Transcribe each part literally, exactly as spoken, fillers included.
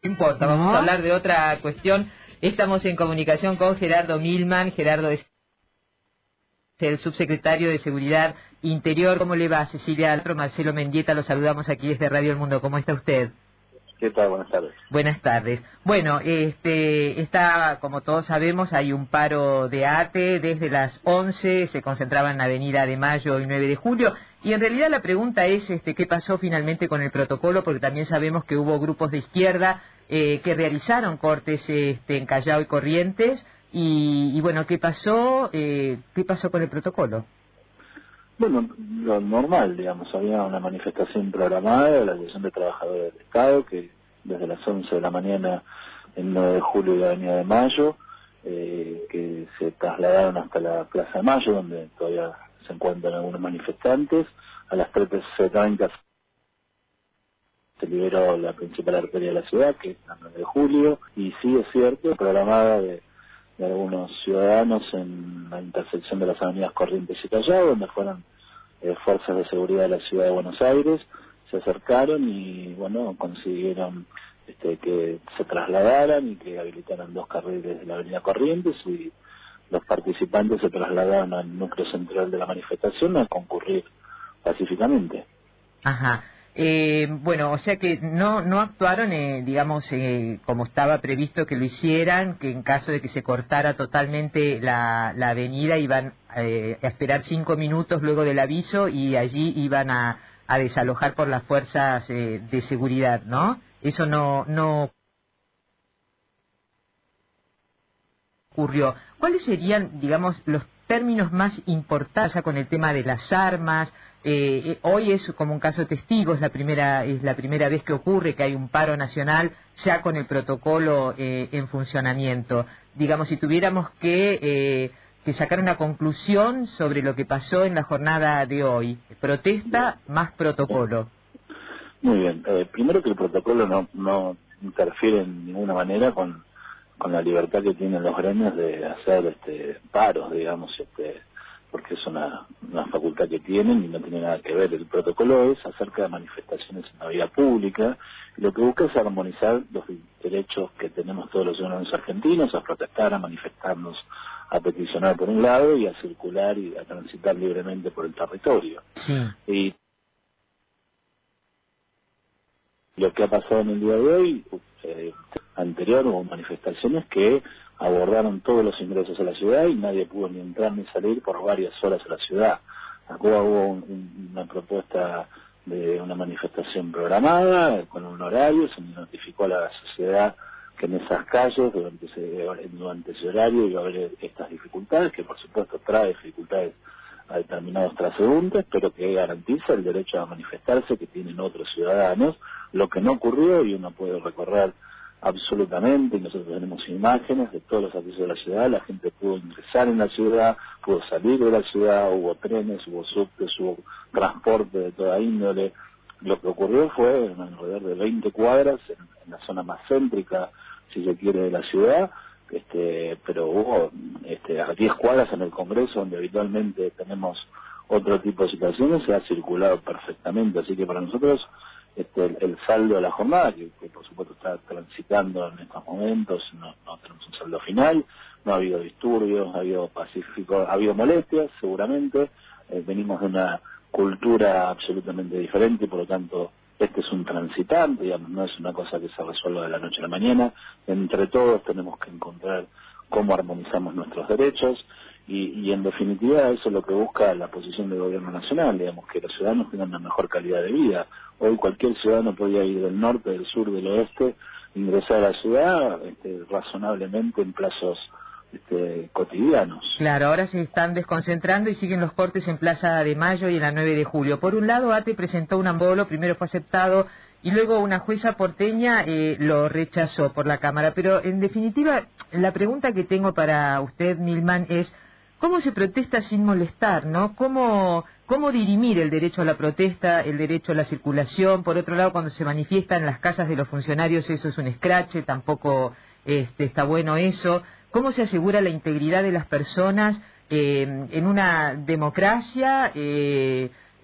No importa, vamos ¿No? a hablar de otra cuestión. Estamos en comunicación con Gerardo Milman. Gerardo es el subsecretario de Seguridad Interior. ¿Cómo le va, Cecilia Altro? Marcelo Mendieta, lo saludamos aquí desde Radio El Mundo. ¿Cómo está usted? ¿Qué tal? Buenas tardes. Buenas tardes. Bueno, este, está, como todos sabemos, hay un paro de ATE desde las once, se concentraba en la Avenida de Mayo y nueve de julio, y en realidad la pregunta es, este, ¿qué pasó finalmente con el protocolo? Porque también sabemos que hubo grupos de izquierda eh, que realizaron cortes este, en Callao y Corrientes, y, y bueno, ¿qué pasó? Eh, ¿Qué pasó con el protocolo? Bueno, lo normal, digamos, había una manifestación programada de la Asociación de Trabajadores del Estado, que desde las once de la mañana en nueve de julio y la Avenida de Mayo, eh, que se trasladaron hasta la Plaza de Mayo, donde todavía se encuentran algunos manifestantes. A las trece treinta se liberó la principal arteria de la ciudad, que es la nueve de julio, y sí es cierto, programada de de algunos ciudadanos en la intersección de las avenidas Corrientes y Callao, donde fueron eh, fuerzas de seguridad de la ciudad de Buenos Aires, se acercaron y bueno, consiguieron este, que se trasladaran y que habilitaran dos carriles de la avenida Corrientes, y los participantes se trasladaron al núcleo central de la manifestación a concurrir pacíficamente. Ajá. Eh, bueno, o sea que no no actuaron, eh, digamos, eh, como estaba previsto que lo hicieran, que en caso de que se cortara totalmente la, la avenida iban eh, a esperar cinco minutos luego del aviso y allí iban a, a desalojar por las fuerzas eh, de seguridad, ¿no? Eso no no ocurrió. ¿Cuáles serían, digamos, los términos más importantes con el tema de las armas? Eh, eh, hoy es como un caso testigo, es la primera es la primera vez que ocurre que hay un paro nacional ya con el protocolo eh, en funcionamiento. Digamos, si tuviéramos que, eh, que sacar una conclusión sobre lo que pasó en la jornada de hoy, protesta más protocolo. Muy bien. Eh, primero que el protocolo no, no interfiere en ninguna manera con con la libertad que tienen los gremios de hacer este paros, digamos, este porque es una, una facultad que tienen y no tiene nada que ver. El protocolo es acerca de manifestaciones en la vía pública, y lo que busca es armonizar los derechos que tenemos todos los ciudadanos argentinos a protestar, a manifestarnos, a peticionar por un lado y a circular y a transitar libremente por el territorio. Sí. Y lo que ha pasado en el día de hoy, eh, anterior hubo manifestaciones que abordaron todos los ingresos a la ciudad y nadie pudo ni entrar ni salir por varias horas a la ciudad. Acá hubo un, un, una propuesta de una manifestación programada, con un horario, se notificó a la sociedad que en esas calles, durante ese, durante ese horario, iba a haber estas dificultades, que por supuesto trae dificultades a determinados transeúntes, pero que garantiza el derecho a manifestarse que tienen otros ciudadanos, lo que no ocurrió, y uno puede recorrer absolutamente, y nosotros tenemos imágenes de todos los accesos de la ciudad, la gente pudo ingresar en la ciudad, pudo salir de la ciudad, hubo trenes, hubo subtes, hubo transporte de toda índole. Lo que ocurrió fue en alrededor de veinte cuadras, en, en la zona más céntrica, si se quiere, de la ciudad, este, pero hubo este, a diez cuadras en el Congreso, donde habitualmente tenemos otro tipo de situaciones, se ha circulado perfectamente, así que para nosotros este, el, el saldo de la jornada, que, que por supuesto está transitando en estos momentos, no, no tenemos un saldo final, no ha habido disturbios, ha habido pacífico, ha habido molestias, seguramente, eh, venimos de una cultura absolutamente diferente, por lo tanto este es un transitante, digamos, no es una cosa que se resuelva de la noche a la mañana. Entre todos tenemos que encontrar cómo armonizamos nuestros derechos y, y en definitiva eso es lo que busca la posición del gobierno nacional, digamos, que los ciudadanos tengan una mejor calidad de vida. Hoy cualquier ciudadano podía ir del norte, del sur, del oeste, ingresar a la ciudad este, razonablemente en plazos Este, cotidianos. Claro, ahora se están desconcentrando y siguen los cortes en Plaza de Mayo y en la nueve de julio. Por un lado, ATE presentó un ambolo, primero fue aceptado y luego una jueza porteña eh, lo rechazó por la Cámara. Pero en definitiva, la pregunta que tengo para usted, Milman, es ¿cómo se protesta sin molestar, no? ¿Cómo, cómo dirimir el derecho a la protesta, el derecho a la circulación? Por otro lado, cuando se manifiesta en las casas de los funcionarios, eso es un escrache, tampoco este, está bueno eso. ¿Cómo se asegura la integridad de las personas eh, en una democracia, eh,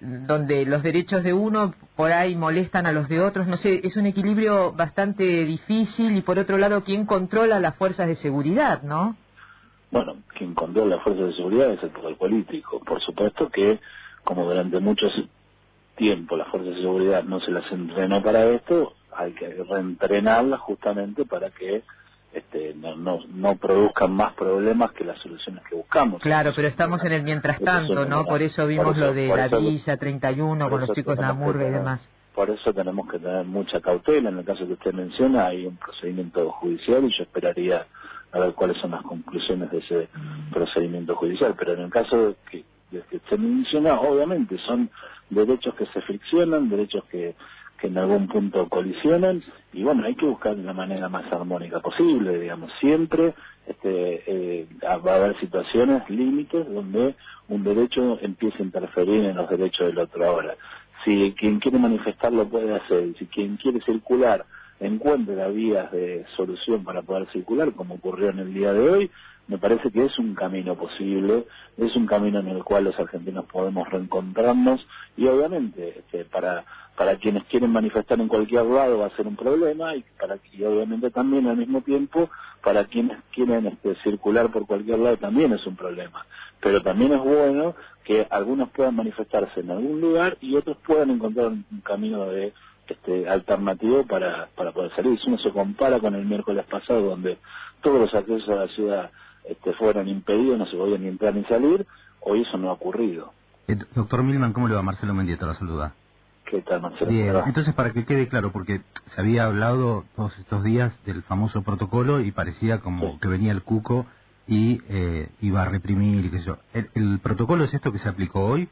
donde los derechos de uno por ahí molestan a los de otros, no sé, es un equilibrio bastante difícil y por otro lado, ¿quién controla las fuerzas de seguridad, no? Bueno, quien controla las fuerzas de seguridad es el poder político. Por supuesto que, como durante mucho tiempo las fuerzas de seguridad no se las entrenó para esto, hay que reentrenarlas justamente para que este, no, no, no produzcan más problemas que las soluciones que buscamos. Claro, pero estamos en el mientras tanto, ¿no? Por eso vimos lo de la Villa treinta y uno con los chicos de la murga y demás. Por eso tenemos que tener mucha cautela. En el caso que usted menciona, hay un procedimiento judicial y yo esperaría a ver cuáles son las conclusiones de ese procedimiento judicial. Pero en el caso de que, de que usted menciona, obviamente son derechos que se friccionan, derechos que, que en algún punto colisionan, y bueno, hay que buscar de la manera más armónica posible, digamos, siempre este, eh, va a haber situaciones, límites, donde un derecho empiece a interferir en los derechos del otro. Ahora, si quien quiere manifestar lo puede hacer, si quien quiere circular encuentre las vías de solución para poder circular, como ocurrió en el día de hoy, me parece que es un camino posible, es un camino en el cual los argentinos podemos reencontrarnos, y obviamente este, para para quienes quieren manifestar en cualquier lado va a ser un problema, y para y obviamente también al mismo tiempo para quienes quieren este, circular por cualquier lado también es un problema. Pero también es bueno que algunos puedan manifestarse en algún lugar y otros puedan encontrar un camino de este alternativo para, para poder salir. Si uno se compara con el miércoles pasado, donde todos los accesos a la ciudad este, fueron impedidos, no se podía ni entrar ni salir, hoy eso no ha ocurrido. Eh, doctor Milman, ¿cómo le va? Marcelo Mendieta la saluda. ¿Qué tal, Marcelo? Bien, entonces para que quede claro, porque se había hablado todos estos días del famoso protocolo y parecía como sí. que venía el cuco y eh, iba a reprimir y qué sé yo. ¿El, ¿El protocolo es esto que se aplicó hoy?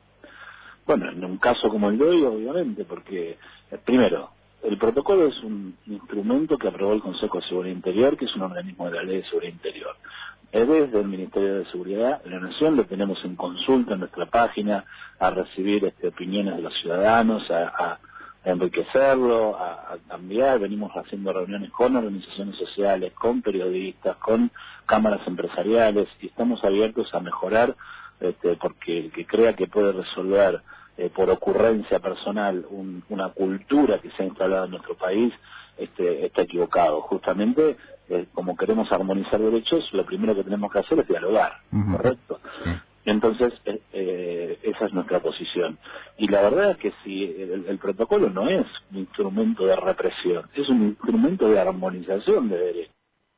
Bueno, en un caso como el de hoy, obviamente, porque, eh, primero, el protocolo es un instrumento que aprobó el Consejo de Seguridad Interior, que es un organismo de la Ley de Seguridad Interior. Es desde el Ministerio de Seguridad de la Nación, lo tenemos en consulta en nuestra página, a recibir este, opiniones de los ciudadanos, a, a enriquecerlo, a, a cambiar. Venimos haciendo reuniones con organizaciones sociales, con periodistas, con cámaras empresariales, y estamos abiertos a mejorar, este, porque el que crea que puede resolver eh, por ocurrencia personal un, una cultura que se ha instalado en nuestro país, este, está equivocado. Justamente, eh, como queremos armonizar derechos, lo primero que tenemos que hacer es dialogar, uh-huh. ¿correcto? Sí. Entonces, eh, eh, esa es nuestra posición. Y la verdad es que si el, el protocolo no es un instrumento de represión, es un instrumento de armonización de derechos.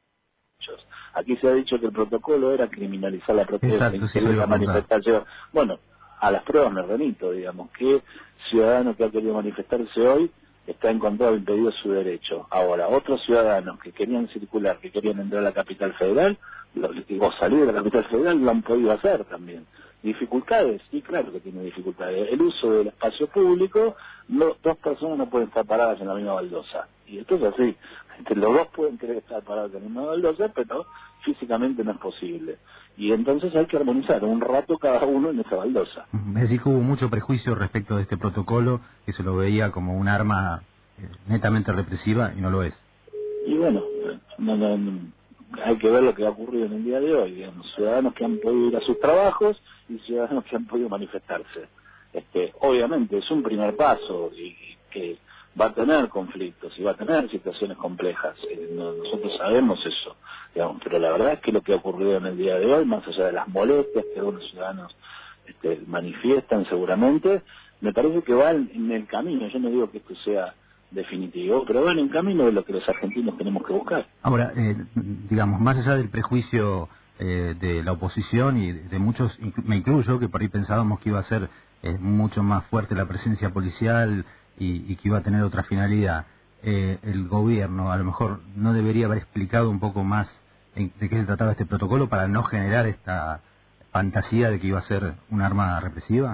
Aquí se ha dicho que el protocolo era criminalizar la protesta, Exacto, sí, la manifestación. Bueno, a las pruebas me remito, digamos, que ciudadano que ha querido manifestarse hoy está encontrado impedido su derecho. Ahora, otros ciudadanos que querían circular, que querían entrar a la capital federal, o salir de la capital federal, lo han podido hacer también. ¿Dificultades? Sí, claro que tiene dificultades. El uso del espacio público, no, dos personas no pueden estar paradas en la misma baldosa. Y esto es así. Los dos pueden querer estar parados en la misma baldosa, pero físicamente no es posible. Y entonces hay que armonizar un rato cada uno en esa baldosa. Es decir, que hubo mucho prejuicio respecto de este protocolo, que se lo veía como un arma eh, netamente represiva, y no lo es. Y bueno, no, no, no, hay que ver lo que ha ocurrido en el día de hoy, digamos, ciudadanos que han podido ir a sus trabajos y ciudadanos que han podido manifestarse. Este, obviamente es un primer paso y que va a tener conflictos y va a tener situaciones complejas, eh, no, nosotros sabemos eso, digamos, pero la verdad es que lo que ha ocurrido en el día de hoy, más allá de las molestias que algunos ciudadanos este, manifiestan seguramente, me parece que va en, en el camino. Yo no digo que esto sea definitivo, pero va en el camino de lo que los argentinos tenemos que buscar. Ahora, eh, digamos, más allá del prejuicio eh, de la oposición y de, de muchos, me incluyo, que por ahí pensábamos que iba a ser eh, mucho más fuerte la presencia policial y, y que iba a tener otra finalidad, eh, el gobierno a lo mejor no debería haber explicado un poco más en, de qué se trataba este protocolo para no generar esta fantasía de que iba a ser un arma represiva.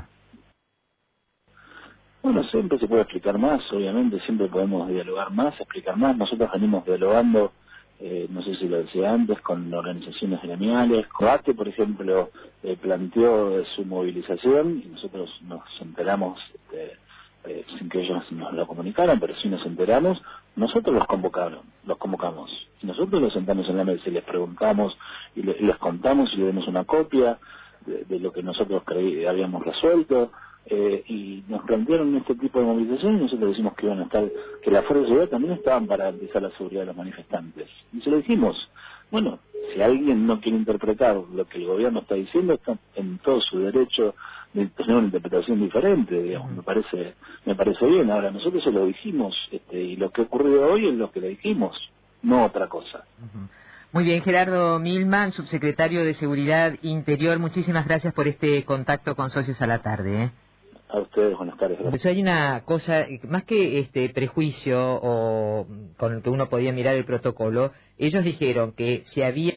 Bueno, siempre se puede explicar más, obviamente, siempre podemos dialogar más, explicar más. Nosotros venimos dialogando, eh, no sé si lo decía antes, con organizaciones gremiales. Coate, por ejemplo, eh, planteó su movilización y nosotros nos enteramos, este, eh, sin que ellos nos lo comunicaran, pero sí nos enteramos. Nosotros los convocaron, los convocamos. Y nosotros los sentamos en la mesa y les preguntamos y le, les contamos y le demos una copia de, de lo que nosotros creí, habíamos resuelto. eh, y nos plantearon este tipo de movilización y nosotros decimos que iban a estar, que las fuerzas de seguridad también estaban para garantizar la seguridad de los manifestantes. Y se lo dijimos. Bueno, si alguien no quiere interpretar lo que el gobierno está diciendo, está en todo su derecho de tener una interpretación diferente, digamos. Me parece me parece bien. Ahora, nosotros se lo dijimos, este, y lo que ocurrió hoy es lo que le dijimos, no otra cosa. Uh-huh. Muy bien, Gerardo Milman, subsecretario de Seguridad Interior, muchísimas gracias por este contacto con Socios a la Tarde, ¿eh? A ustedes, buenas tardes. Pues hay una cosa, más que este prejuicio o con el que uno podía mirar el protocolo, ellos dijeron que si había